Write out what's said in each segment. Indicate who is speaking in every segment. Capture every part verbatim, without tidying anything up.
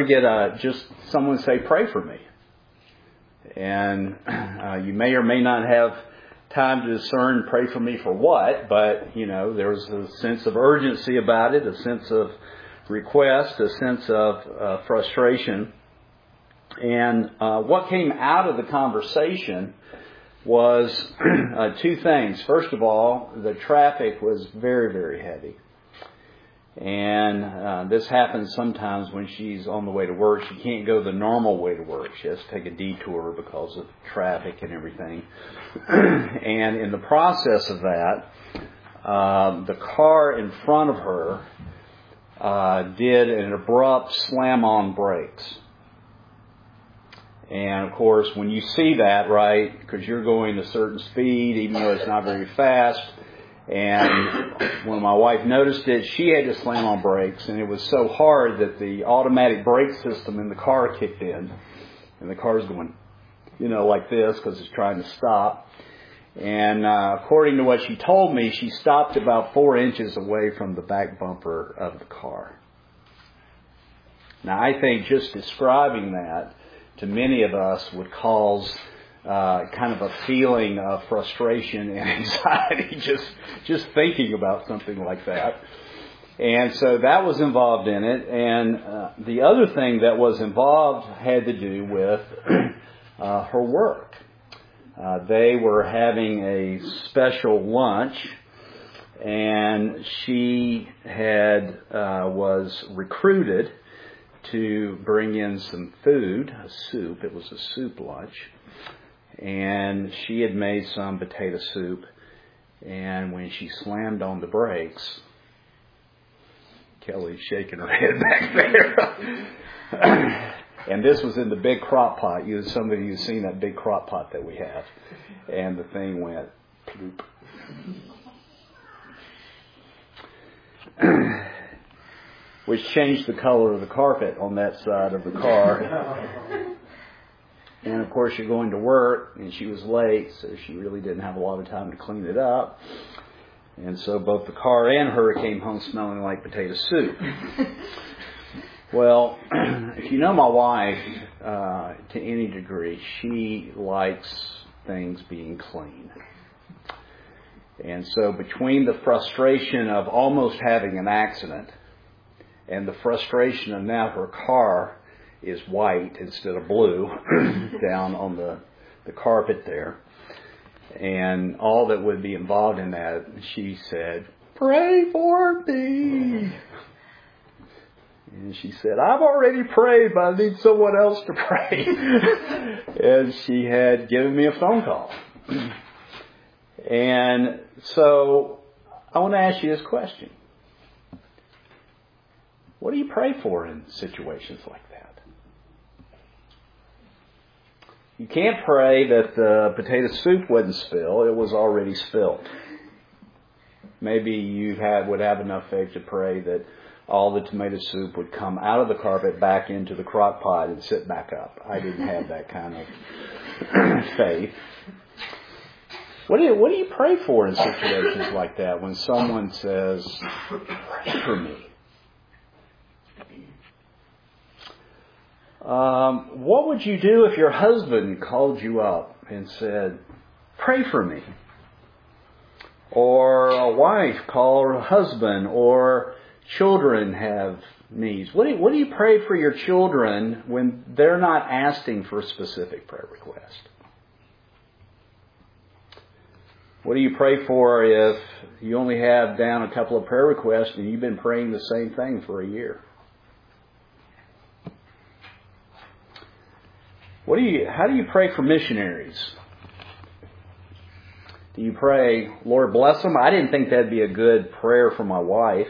Speaker 1: get a, just someone say, pray for me. And uh, you may or may not have time to discern, pray for me for what, but, you know, there's a sense of urgency about it, a sense of request, a sense of uh, frustration. And uh, what came out of the conversation was uh, two things. First of all, the traffic was very, very heavy. And uh, this happens sometimes when she's on the way to work. She can't go the normal way to work. She has to take a detour because of traffic and everything. And in the process of that, uh, the car in front of her uh, did an abrupt slam on brakes. And, of course, when you see that, right, because you're going a certain speed, even though it's not very fast, and when my wife noticed it, she had to slam on brakes, and it was so hard that the automatic brake system in the car kicked in, and the car's going, you know, like this because it's trying to stop. And uh, according to what she told me, she stopped about four inches away from the back bumper of the car. Now, I think just describing that to many of us would cause uh, kind of a feeling of frustration and anxiety just just thinking about something like that. And so that was involved in it. And uh, the other thing that was involved had to do with uh, her work. Uh, they were having a special lunch, and she had uh, was recruited to bring in some food, a soup. It was a soup lunch. And she had made some potato soup. And when she slammed on the brakes, Kelly's shaking her head back there. And this was in the big crock pot. You, some of you have seen that big crock pot that we have. And the thing went ploop. Which changed the color of the carpet on that side of the car. And of course, you're going to work, and she was late, so she really didn't have a lot of time to clean it up. And so both the car and her came home smelling like potato soup. Well, if you know my wife uh, to any degree, she likes things being clean. And so between the frustration of almost having an accident and the frustration of now her car is white instead of blue down on the, the carpet there. And all that would be involved in that, she said, pray for me. And she said, I've already prayed, but I need someone else to pray. And she had given me a phone call. And so I want to ask you this question. What do you pray for in situations like that? You can't pray that the potato soup wouldn't spill. It was already spilled. Maybe you had, would have enough faith to pray that all the tomato soup would come out of the carpet back into the crock pot and sit back up. I didn't have that kind of faith. What do you, what do you pray for in situations like that when someone says, pray for me? Um, what would you do if your husband called you up and said, pray for me? Or a wife called her husband, or children have needs. What do you, what do you pray for your children when they're not asking for a specific prayer request? What do you pray for if you only have down a couple of prayer requests and you've been praying the same thing for a year? What do you? How do you pray for missionaries? Do you pray, Lord bless them? I didn't think that'd be a good prayer for my wife.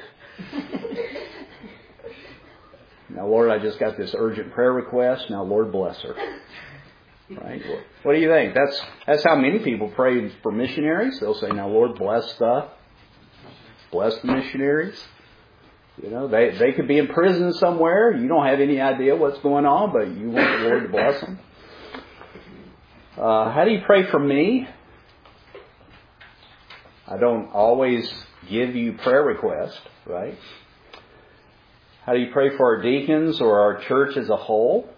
Speaker 1: Now, Lord, I just got this urgent prayer request. Now, Lord bless her. Right? What do you think? That's that's how many people pray for missionaries. They'll say, now, Lord bless the, bless the missionaries. You know, they, they could be in prison somewhere. You don't have any idea what's going on, but you want the Lord to bless them. Uh, how do you pray for me? I don't always give you prayer requests, right? How do you pray for our deacons or our church as a whole?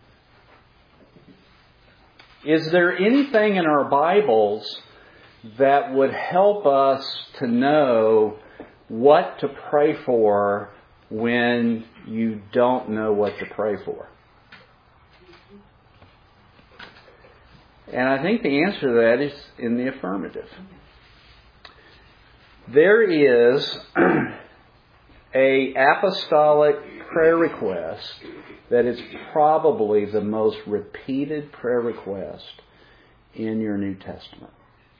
Speaker 1: Is there anything in our Bibles that would help us to know what to pray for when you don't know what to pray for? And I think the answer to that is in the affirmative. There is a apostolic prayer request that is probably the most repeated prayer request in your New Testament.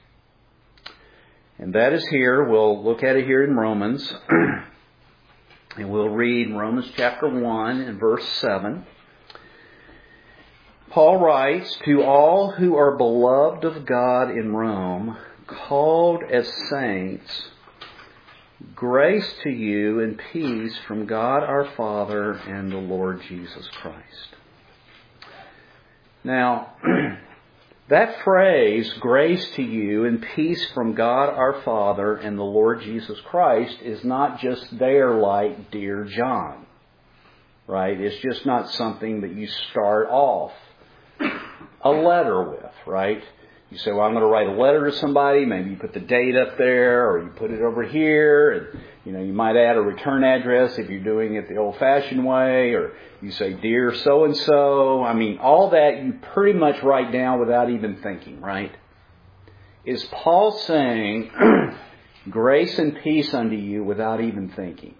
Speaker 1: And that is here. We'll look at it here in Romans. And we'll read Romans chapter one and verse seven. Paul writes, "To all who are beloved of God in Rome, called as saints, grace to you and peace from God our Father and the Lord Jesus Christ." Now, that phrase, grace to you and peace from God our Father and the Lord Jesus Christ, is not just there like Dear John, right? It's just not something that you start off a letter with, right? You say, well, I'm going to write a letter to somebody. Maybe you put the date up there, or you put it over here. And, you know, you might add a return address if you're doing it the old-fashioned way, or you say, "Dear so-and-so." I mean, all that you pretty much write down without even thinking, right? Is Paul saying, grace and peace unto you without even thinking?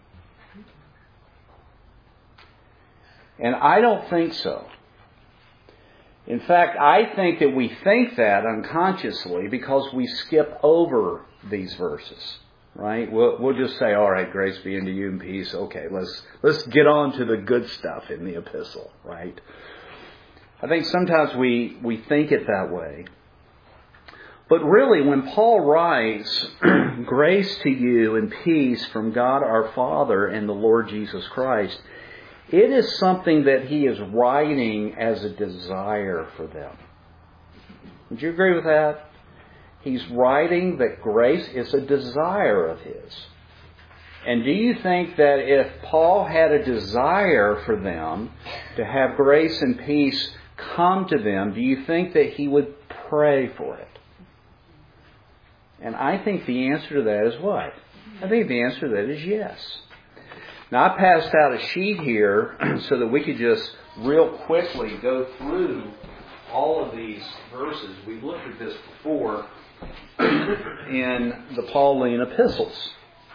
Speaker 1: And I don't think so. In fact, I think that we think that unconsciously because we skip over these verses, right? We'll, we'll just say, all right, grace be unto you and peace. Okay, let's let's get on to the good stuff in the epistle, right? I think sometimes we, we think it that way. But really, when Paul writes, grace to you and peace from God our Father and the Lord Jesus Christ, it is something that he is writing as a desire for them. Would you agree with that? He's writing that grace is a desire of his. And do you think that if Paul had a desire for them to have grace and peace come to them, do you think that he would pray for it? And I think the answer to that is what? I think the answer to that is yes. Now, I passed out a sheet here so that we could just real quickly go through all of these verses. We've looked at this before in the Pauline epistles.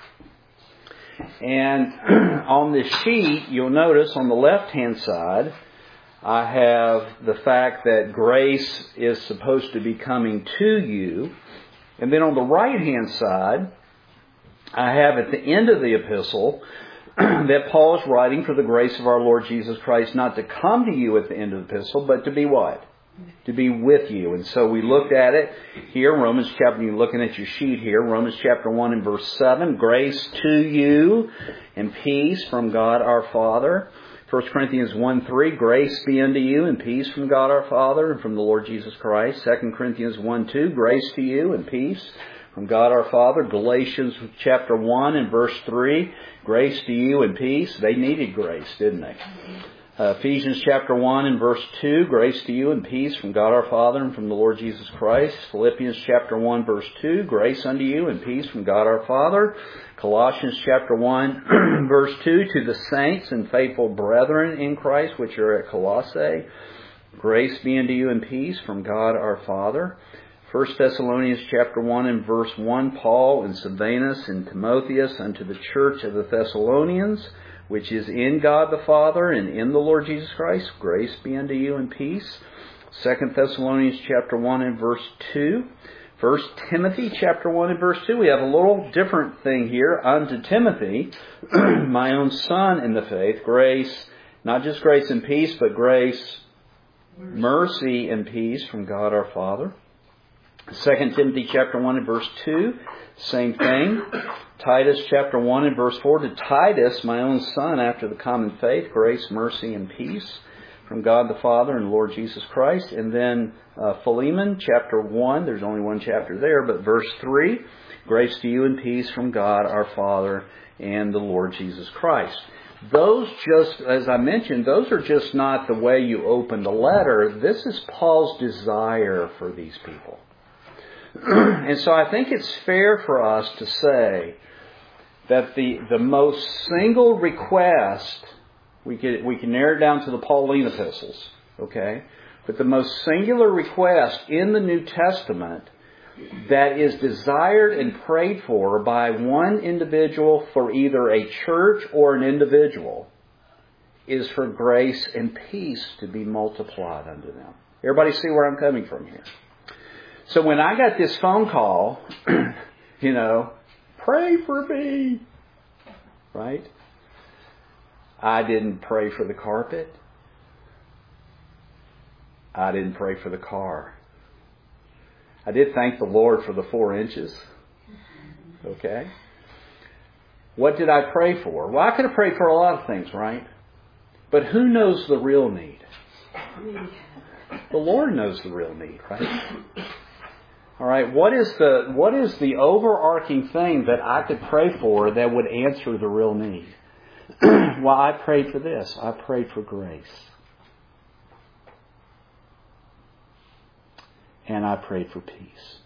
Speaker 1: And on this sheet, you'll notice on the left-hand side, I have the fact that grace is supposed to be coming to you. And then on the right-hand side, I have at the end of the epistle that Paul is writing for the grace of our Lord Jesus Christ not to come to you at the end of the epistle, but to be what? To be with you. And so we looked at it here, Romans chapter, you're looking at your sheet here, Romans chapter one and verse seven, grace to you and peace from God our Father. First Corinthians one three, grace be unto you and peace from God our Father and from the Lord Jesus Christ. Second Corinthians one two, grace to you and peace from God our Father. Galatians chapter one and verse three, grace to you and peace. They needed grace, didn't they? Uh, Ephesians chapter one and verse two, grace to you and peace from God our Father and from the Lord Jesus Christ. Philippians chapter one verse two, grace unto you and peace from God our Father. Colossians chapter one verse two, to the saints and faithful brethren in Christ which are at Colossae, grace be unto you and peace from God our Father. First Thessalonians chapter one and verse one, Paul and Silvanus and Timotheus unto the church of the Thessalonians, which is in God the Father and in the Lord Jesus Christ, grace be unto you and peace. Second Thessalonians chapter one and verse two. First Timothy chapter one and verse two. We have a little different thing here. Unto Timothy, my own son in the faith, grace, not just grace and peace, but grace, mercy and peace from God our Father. Second Timothy chapter one and verse two, same thing. Titus chapter one and verse four, to Titus, my own son, after the common faith, grace, mercy, and peace from God the Father and Lord Jesus Christ. And then uh, Philemon chapter one, there's only one chapter there, but verse three, grace to you and peace from God our Father and the Lord Jesus Christ. those just, as I mentioned, those are just not the way you open the letter. This is Paul's desire for these people. And so I think it's fair for us to say that the, the most single request, we can, we can narrow it down to the Pauline epistles, okay? But the most singular request in the New Testament that is desired and prayed for by one individual for either a church or an individual is for grace and peace to be multiplied unto them. Everybody see where I'm coming from here? So when I got this phone call, you know, pray for me, right? I didn't pray for the carpet. I didn't pray for the car. I did thank the Lord for the four inches. Okay? What did I pray for? Well, I could have prayed for a lot of things, right? But who knows the real need? The Lord knows the real need, right? All right, what is the what is the overarching thing that I could pray for that would answer the real need? Well, I prayed for this. I prayed for grace. And I prayed for peace.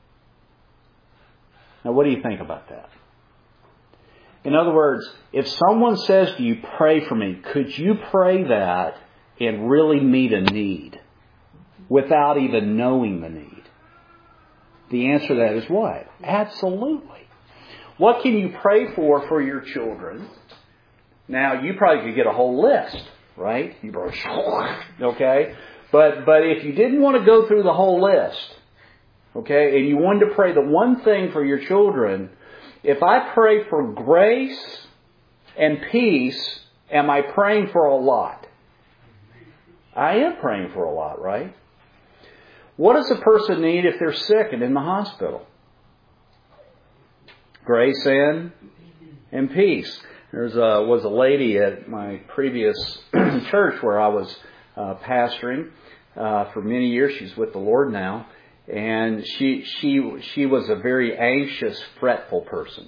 Speaker 1: Now, what do you think about that? In other words, if someone says to you, pray for me, could you pray that and really meet a need without even knowing the need? The answer to that is what? Absolutely. What can you pray for for your children? Now, you probably could get a whole list, right? You probably, okay? But but if you didn't want to go through the whole list, okay, and you wanted to pray the one thing for your children, if I pray for grace and peace, am I praying for a lot? I am praying for a lot, right? What does a person need if they're sick and in the hospital? Grace and, and peace. There was a lady at my previous church where I was uh, pastoring uh, for many years. She's with the Lord now. And she she she was a very anxious, fretful person.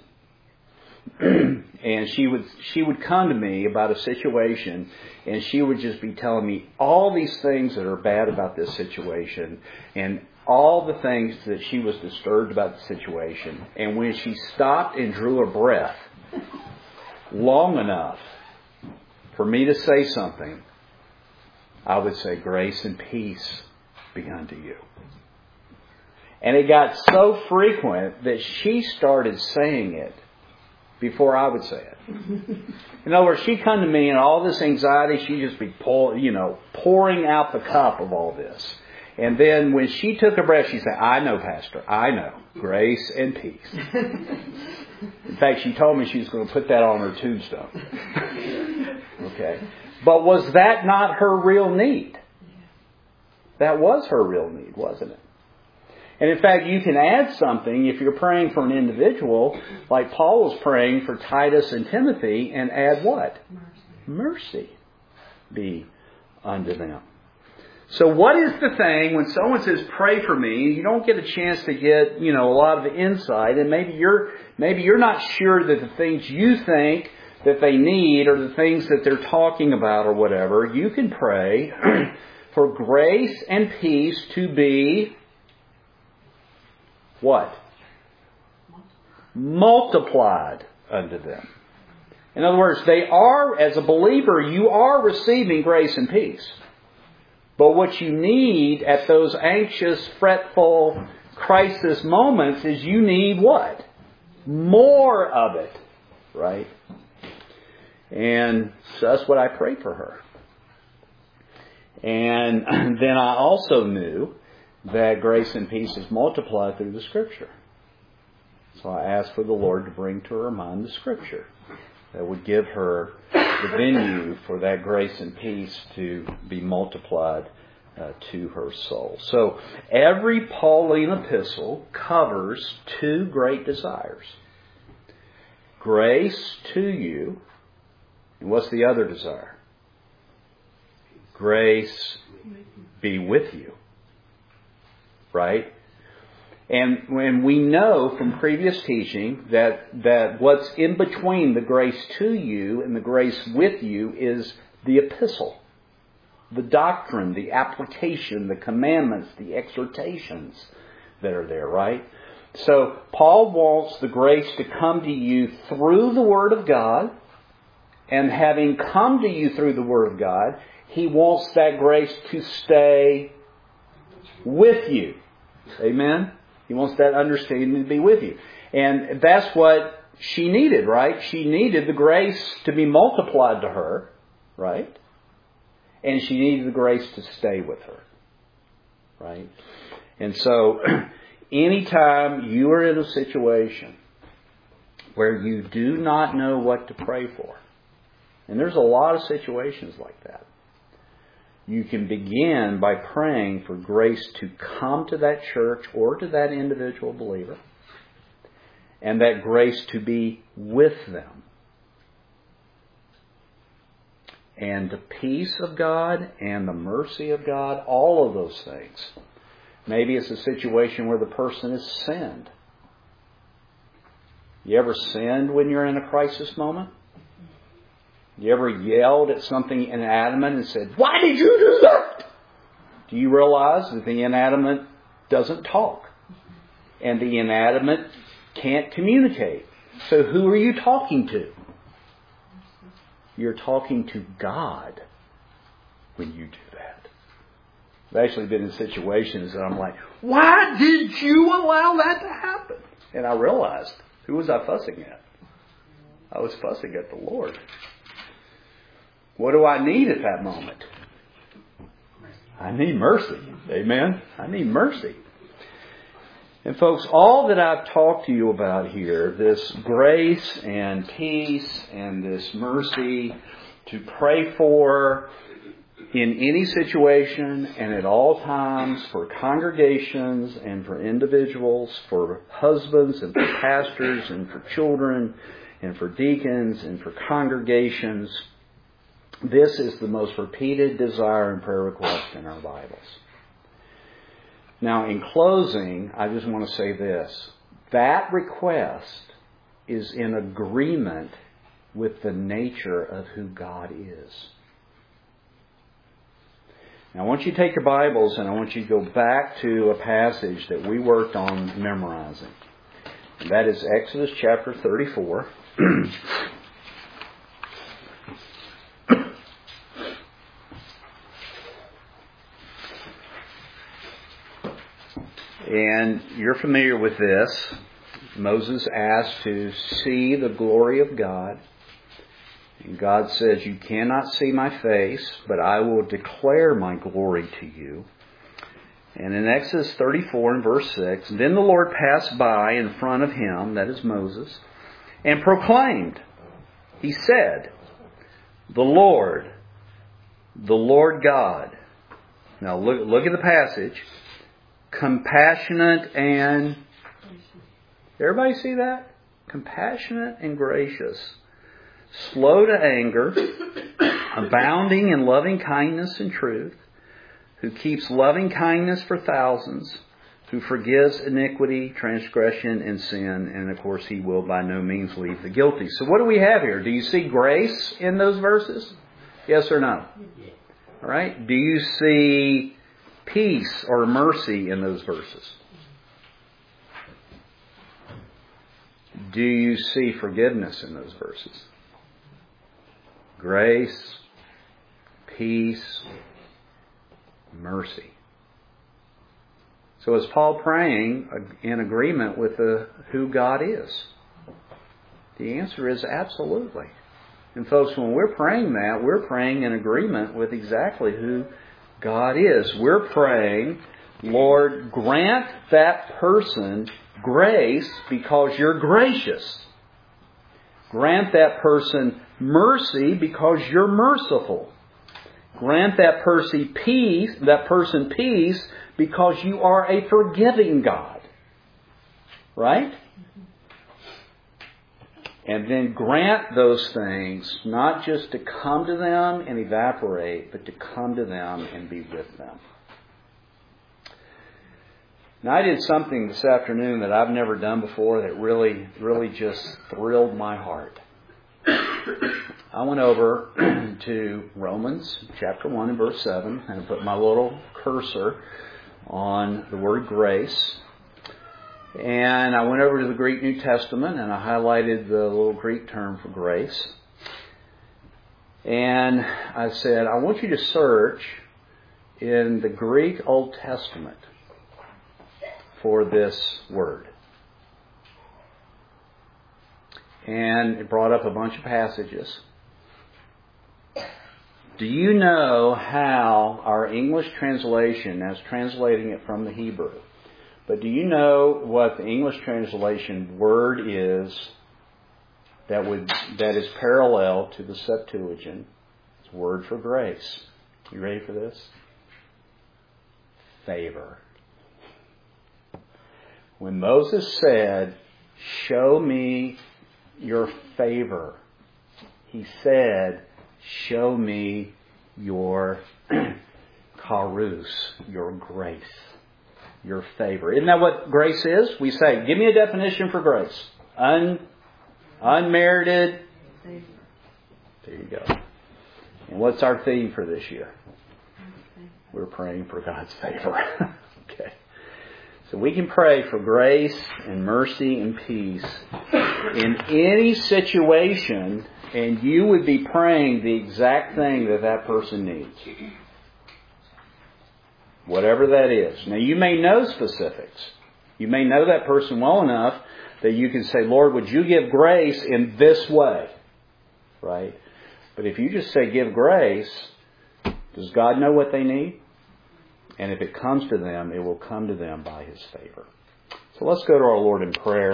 Speaker 1: And she would she would come to me about a situation, and she would just be telling me all these things that are bad about this situation, and all the things that she was disturbed about the situation. And when she stopped and drew a breath long enough for me to say something, I would say, grace and peace be unto you. And it got so frequent that she started saying it before I would say it. In other words, she'd come to me and all this anxiety, she'd just be pour, you know, pouring out the cup of all this. And then when she took a breath, she'd say, I know, Pastor, I know. Grace and peace. In fact, she told me she was going to put that on her tombstone. Okay. But was that not her real need? That was her real need, wasn't it? And in fact, you can add something if you're praying for an individual, like Paul was praying for Titus and Timothy, and add what? Mercy. Mercy be unto them. So what is the thing when someone says, pray for me, you don't get a chance to get, you know, a lot of insight, and maybe you're, maybe you're not sure that the things you think that they need or the things that they're talking about or whatever, you can pray for grace and peace to be what? Multiplied unto them. In other words, they are, as a believer, you are receiving grace and peace. But what you need at those anxious, fretful, crisis moments is you need what? More of it. Right? And so that's what I prayed for her. And then I also knew that grace and peace is multiplied through the Scripture. So I asked for the Lord to bring to her mind the Scripture that would give her the venue for that grace and peace to be multiplied uh, to her soul. So every Pauline epistle covers two great desires. Grace to you. And what's the other desire? Grace be with you. Right? And when we know from previous teaching that, that what's in between the grace to you and the grace with you is the epistle, the doctrine, the application, the commandments, the exhortations that are there, right? So Paul wants the grace to come to you through the Word of God, and having come to you through the Word of God, he wants that grace to stay with you. Amen? He wants that understanding to be with you. And that's what she needed, right? She needed the grace to be multiplied to her, right? And she needed the grace to stay with her, right? And so, anytime you are in a situation where you do not know what to pray for, and there's a lot of situations like that, you can begin by praying for grace to come to that church or to that individual believer, and that grace to be with them. And the peace of God and the mercy of God, all of those things. Maybe it's a situation where the person has sinned. You ever sinned when you're in a crisis moment? You ever yelled at something inanimate and said, "Why did you do that?" Do you realize that the inanimate doesn't talk? And the inanimate can't communicate. So who are you talking to? You're talking to God when you do that. I've actually been in situations that I'm like, "Why did you allow that to happen?" And I realized, who was I fussing at? I was fussing at the Lord. What do I need at that moment? I need mercy. Amen? I need mercy. And folks, all that I've talked to you about here, this grace and peace and this mercy to pray for in any situation and at all times for congregations and for individuals, for husbands and for pastors and for children and for deacons and for congregations, this is the most repeated desire and prayer request in our Bibles. Now, in closing, I just want to say this. That request is in agreement with the nature of who God is. Now, I want you to take your Bibles and I want you to go back to a passage that we worked on memorizing. And that is Exodus chapter thirty-four. And you're familiar with this. Moses asked to see the glory of God. And God says, "You cannot see my face, but I will declare my glory to you." And in Exodus thirty-four and verse six, "Then the Lord passed by in front of him," that is Moses, "and proclaimed," he said, "The Lord, the Lord God." Now look, look at the passage. "Compassionate and..." Everybody see that? "Compassionate and gracious, slow to anger, abounding in loving kindness and truth, who keeps loving kindness for thousands, who forgives iniquity, transgression, and sin." And of course, he will by no means leave the guilty. So what do we have here? Do you see grace in those verses? Yes or no? All right. Do you see peace or mercy in those verses? Do you see forgiveness in those verses? Grace, peace, mercy. So is Paul praying in agreement with the, who God is? The answer is absolutely. And folks, when we're praying that, we're praying in agreement with exactly who God is. We're praying, "Lord, grant that person grace because you're gracious. Grant that person mercy because you're merciful. Grant that person peace, that person peace because you are a forgiving God." Right? And then grant those things not just to come to them and evaporate, but to come to them and be with them. Now, I did something this afternoon that I've never done before that really, really just thrilled my heart. I went over to Romans chapter one and verse seven and put my little cursor on the word grace. And I went over to the Greek New Testament and I highlighted the little Greek term for grace. And I said, I want you to search in the Greek Old Testament for this word. And it brought up a bunch of passages. Do you know how our English translation, as translating it from the Hebrew, but do you know what the English translation word is that would that is parallel to the Septuagint? It's word for grace. You ready for this? Favor. When Moses said, show me your favor, he said, show me your charis, your grace, your favor. Isn't that what grace is? We say, give me a definition for grace. Un, unmerited. Favor. There you go. And what's our theme for this year? We're praying for God's favor. Okay. So we can pray for grace and mercy and peace in any situation, and you would be praying the exact thing that that person needs. Whatever that is. Now, you may know specifics. You may know that person well enough that you can say, Lord, would you give grace in this way? Right? But if you just say give grace, does God know what they need? And if it comes to them, it will come to them by His favor. So let's go to our Lord in prayer.